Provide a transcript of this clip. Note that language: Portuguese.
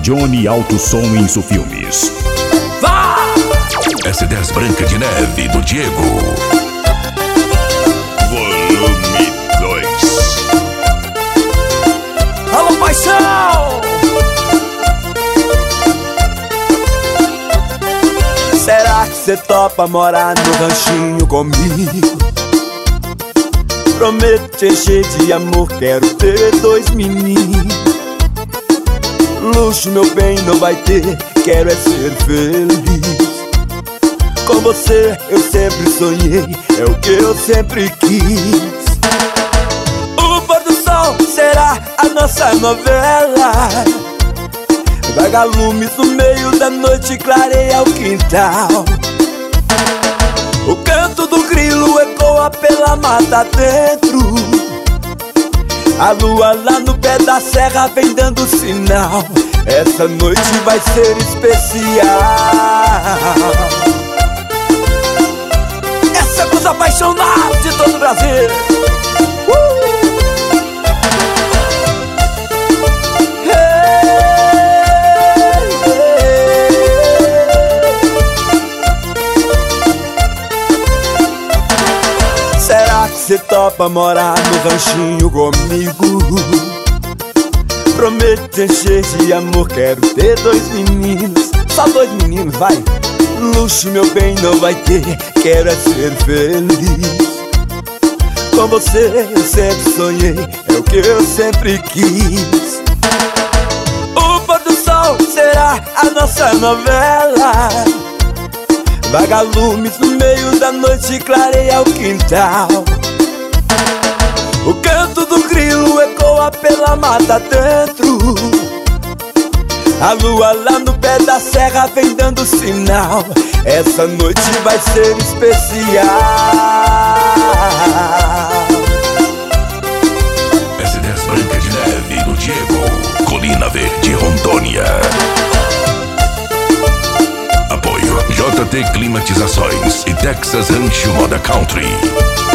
Johnny Alto Som Insufilmes. Vá! S10 Branca de Neve do Diego. Volume 2. Alô, paixão! Será que cê topa morar no ranchinho comigo? Prometo te encher de amor, quero ter 2 meninos. Luxo, meu bem, não vai ter, quero é ser feliz. Com você eu sempre sonhei, é o que eu sempre quis. O pôr do sol será a nossa novela. Vagalumes no meio da noite clareia o quintal. O canto do grilo ecoa pela mata dentro. A lua lá no pé da serra vem dando sinal. Essa noite vai ser especial. Essa é pros apaixonados de todo o Brasil. Será que cê topa morar no ranchinho comigo? Prometo te encher de amor, quero ter 2 meninos. Só 2 meninos, vai. Luxo, meu bem, não vai ter, quero é ser feliz. Com você eu sempre sonhei, é o que eu sempre quis. O pôr do sol será a nossa novela. Vagalumes no meio da noite clareia o quintal. O canto do grilo ecoa pela mata dentro. A lua lá no pé da serra vem dando sinal. Essa noite vai ser especial. S10 Branca de Neve do Diego. Colina Verde, Rondônia. Apoio JT Climatizações e Texas Rancho Moda Country.